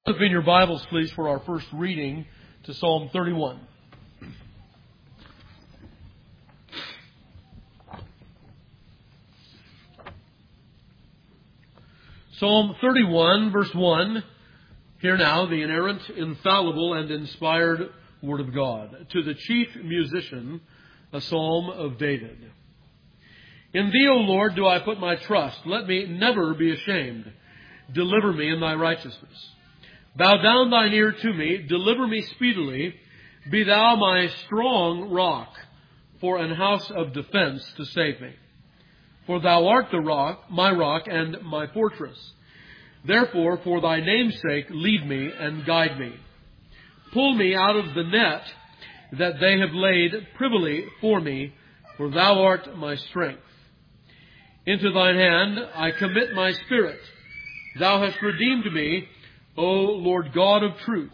Open your Bibles, please, for our first reading to Psalm 31. Psalm 31, verse 1. Hear now the inerrant, infallible, and inspired Word of God. To the chief musician, a psalm of David. In Thee, O Lord, do I put my trust. Let me never be ashamed. Deliver me in Thy righteousness. Bow down Thine ear to me. Deliver me speedily. Be Thou my strong rock, for an house of defense to save me. For Thou art the rock, and my fortress. Therefore, for Thy name's sake, lead me and guide me. Pull me out of the net that they have laid privily for me, for Thou art my strength. Into Thine hand I commit my spirit. Thou hast redeemed me, O Lord God of truth.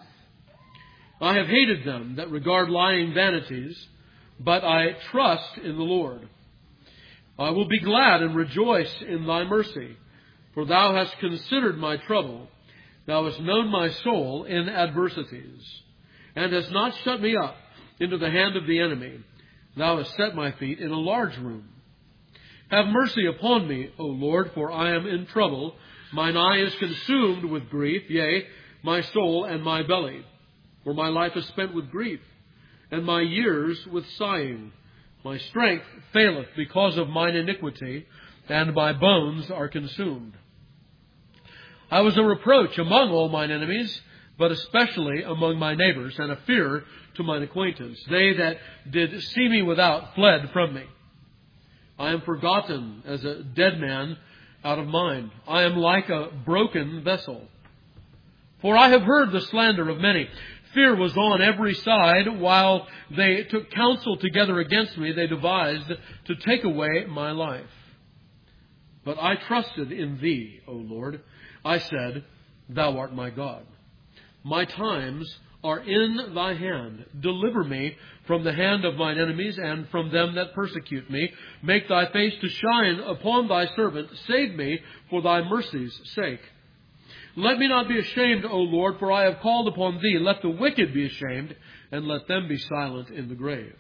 I have hated them that regard lying vanities, but I trust in the Lord. I will be glad and rejoice in Thy mercy, for Thou hast considered my trouble. Thou hast known my soul in adversities, and hast not shut me up into the hand of the enemy. Thou hast set my feet in a large room. Have mercy upon me, O Lord, for I am in trouble. Mine eye is consumed with grief, yea, my soul and my belly. For my life is spent with grief, and my years with sighing. My strength faileth because of mine iniquity, and my bones are consumed. I was a reproach among all mine enemies, but especially among my neighbors, and a fear to mine acquaintance. They that did see me without fled from me. I am forgotten as a dead man out of mind. I am like a broken vessel. For I have heard the slander of many. Fear was on every side. While they took counsel together against me, they devised to take away my life. But I trusted in Thee, O Lord. I said, Thou art my God. My times are in Thy hand. Deliver me from the hand of mine enemies and from them that persecute me. Make Thy face to shine upon Thy servant. Save me for Thy mercy's sake. Let me not be ashamed, O Lord, for I have called upon Thee. Let the wicked be ashamed, and let them be silent in the grave.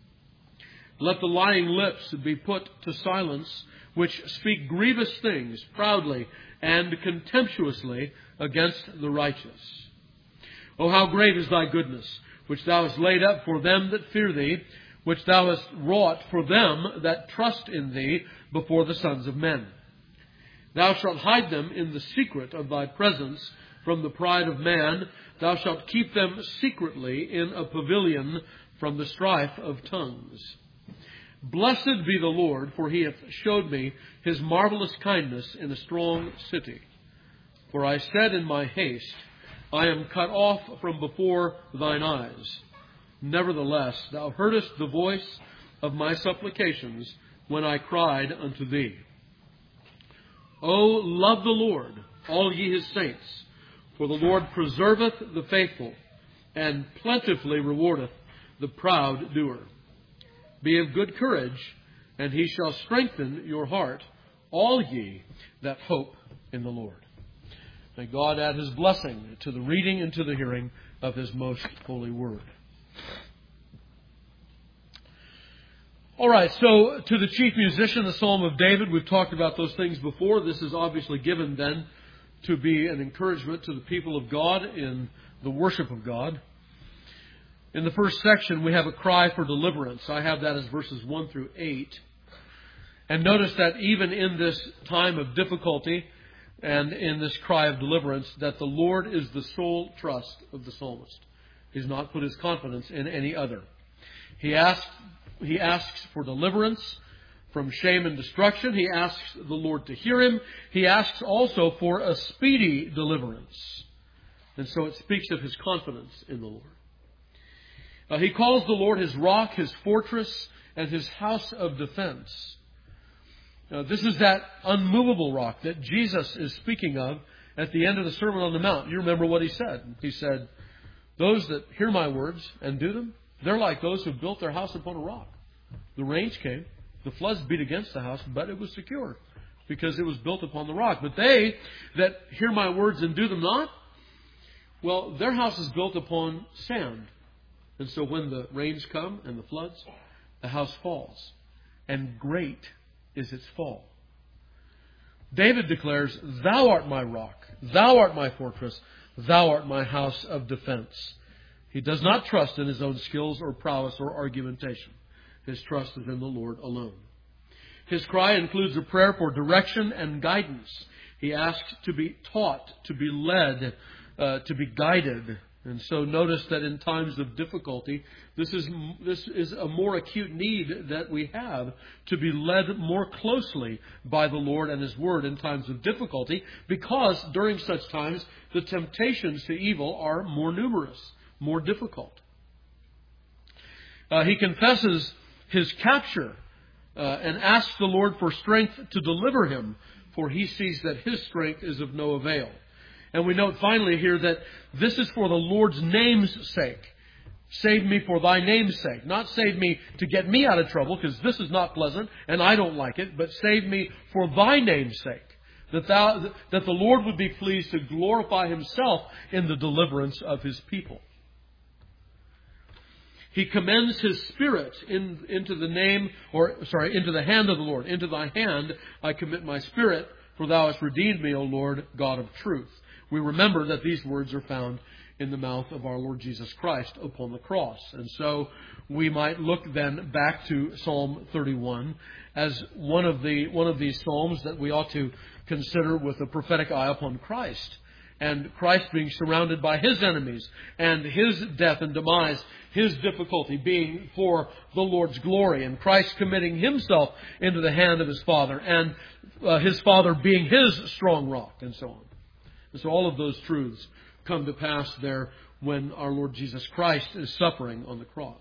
Let the lying lips be put to silence, which speak grievous things proudly and contemptuously against the righteous. O how great is Thy goodness, which Thou hast laid up for them that fear Thee, which Thou hast wrought for them that trust in Thee before the sons of men. Thou shalt hide them in the secret of Thy presence from the pride of man. Thou shalt keep them secretly in a pavilion from the strife of tongues. Blessed be the Lord, for He hath showed me His marvelous kindness in a strong city. For I said in my haste, I am cut off from before Thine eyes. Nevertheless, Thou heardest the voice of my supplications when I cried unto Thee. O love the Lord, all ye His saints, for the Lord preserveth the faithful, and plentifully rewardeth the proud doer. Be of good courage, and He shall strengthen your heart, all ye that hope in the Lord. May God add His blessing to the reading and to the hearing of His most holy word. All right, so to the chief musician, the Psalm of David, we've talked about those things before. This is obviously given then to be an encouragement to the people of God in the worship of God. In the first section, we have a cry for deliverance. I have that as verses 1 through 8. And notice that even in this time of difficulty and in this cry of deliverance, that the Lord is the sole trust of the psalmist. He's not put his confidence in any other. He asks for deliverance from shame and destruction. He asks the Lord to hear him. He asks also for a speedy deliverance. And so it speaks of his confidence in the Lord. He calls the Lord his rock, his fortress, and his house of defense. This is that unmovable rock that Jesus is speaking of at the end of the Sermon on the Mount. You remember what He said. He said, those that hear my words and do them, they're like those who built their house upon a rock. The rains came, the floods beat against the house, but it was secure because it was built upon the rock. But they that hear my words and do them not, Well, their house is built upon sand. And so when the rains come and the floods, the house falls. And great is its fall. David declares, Thou art my rock, Thou art my fortress, Thou art my house of defense. He does not trust in his own skills or prowess or argumentation. His trust is in the Lord alone. His cry includes a prayer for direction and guidance. He asks to be taught, to be led, to be guided. And so notice that in times of difficulty, this is a more acute need that we have, to be led more closely by the Lord and His Word in times of difficulty, because during such times the temptations to evil are more numerous, more difficult. He confesses his capture and asks the Lord for strength to deliver him, for he sees that his strength is of no avail. And we note finally here that this is for the Lord's name's sake. Save me for thy name's sake. Not save me to get me out of trouble, because this is not pleasant and I don't like it, but save me for thy name's sake. That the Lord would be pleased to glorify Himself in the deliverance of His people. He commends his spirit into the hand of the Lord. Into thy hand I commit my spirit, for thou hast redeemed me, O Lord, God of truth. We remember that these words are found in the mouth of our Lord Jesus Christ upon the cross. And so we might look then back to Psalm 31 as one of these psalms that we ought to consider with a prophetic eye upon Christ. And Christ being surrounded by His enemies, and His death and demise, His difficulty being for the Lord's glory, and Christ committing Himself into the hand of His Father, and His Father being His strong rock, and so on. And so all of those truths come to pass there when our Lord Jesus Christ is suffering on the cross.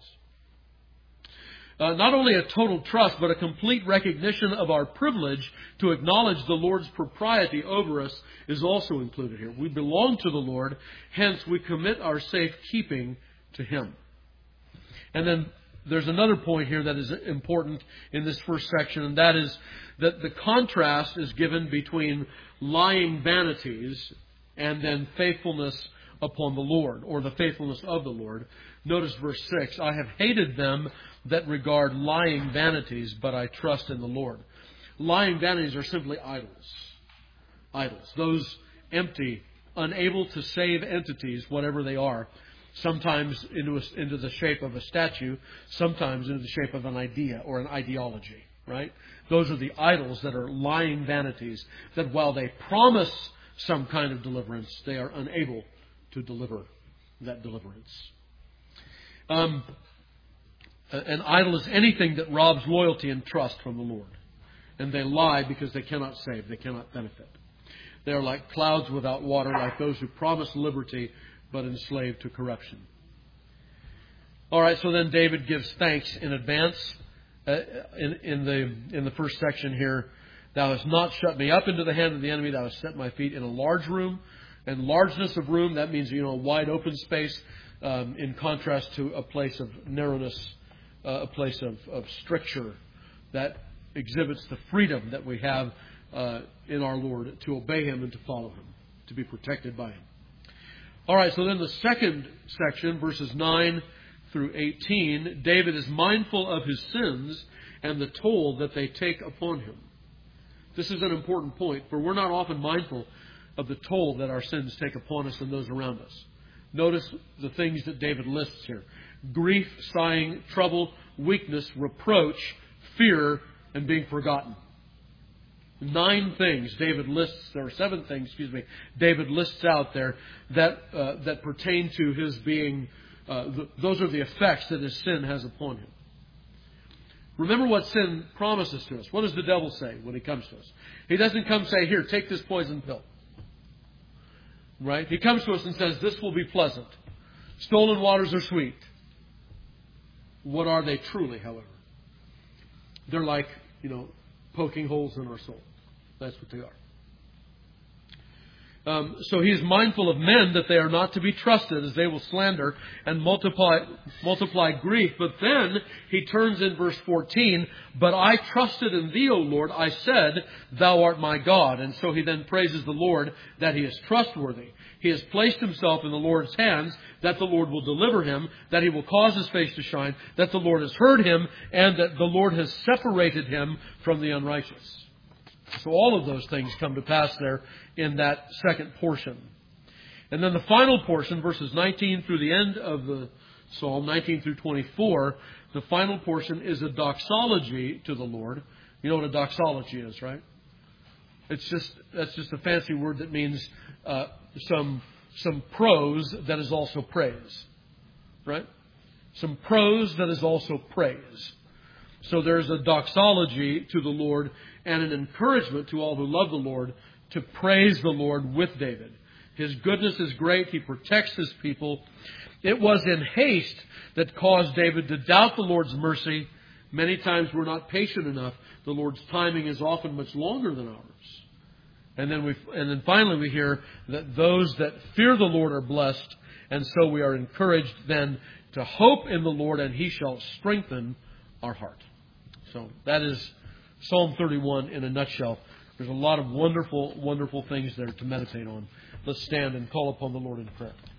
Not only a total trust, but a complete recognition of our privilege to acknowledge the Lord's propriety over us is also included here. We belong to the Lord, hence we commit our safekeeping to Him. And then there's another point here that is important in this first section, and that is that the contrast is given between lying vanities and then faithfulness upon the Lord, or the faithfulness of the Lord. Notice verse 6, I have hated them that regard lying vanities, but I trust in the Lord. Lying vanities are simply idols. Idols. Those empty, unable to save entities, whatever they are, sometimes into the shape of a statue, sometimes into the shape of an idea or an ideology, right? Those are the idols that are lying vanities, that while they promise some kind of deliverance, they are unable to deliver that deliverance. An idol is anything that robs loyalty and trust from the Lord. And they lie because they cannot save, they cannot benefit. They are like clouds without water, like those who promise liberty but enslaved to corruption. All right, so then David gives thanks in advance in the first section here. Thou hast not shut me up into the hand of the enemy. Thou hast set my feet in a large room. And largeness of room, that means, a wide open space, in contrast to a place of narrowness, a place of stricture that exhibits the freedom that we have in our Lord to obey Him and to follow Him, to be protected by Him. All right, so then the second section, verses 9 through 18, David is mindful of his sins and the toll that they take upon him. This is an important point, for we're not often mindful of the toll that our sins take upon us and those around us. Notice the things that David lists here: grief, sighing, trouble, weakness, reproach, fear, and being forgotten. 9 things David lists, or 7 things, David lists out there that pertain to his being, those are the effects that his sin has upon him. Remember what sin promises to us. What does the devil say when he comes to us? He doesn't come say, here, take this poison pill. Right? He comes to us and says, this will be pleasant. Stolen waters are sweet. What are they truly, however? They're like, poking holes in our soul. That's what they are. So he is mindful of men that they are not to be trusted, as they will slander and multiply grief. But then he turns in verse 14, but I trusted in thee, O Lord. I said, thou art my God. And so he then praises the Lord that He is trustworthy. He has placed himself in the Lord's hands, that the Lord will deliver him, that He will cause His face to shine, that the Lord has heard him, and that the Lord has separated him from the unrighteous. So all of those things come to pass there in that second portion. And then the final portion, verses 19 through the end of the Psalm, 19 through 24, the final portion is a doxology to the Lord. You know what a doxology is, right? That's just a fancy word that means some prose that is also praise, right? Some prose that is also praise. So there's a doxology to the Lord and an encouragement to all who love the Lord to praise the Lord with David. His goodness is great. He protects His people. It was in haste that caused David to doubt the Lord's mercy. Many times we're not patient enough. The Lord's timing is often much longer than ours. And then finally we hear that those that fear the Lord are blessed. And so we are encouraged then to hope in the Lord, and He shall strengthen our heart. So that is Psalm 31 in a nutshell. There's a lot of wonderful, wonderful things there to meditate on. Let's stand and call upon the Lord in prayer.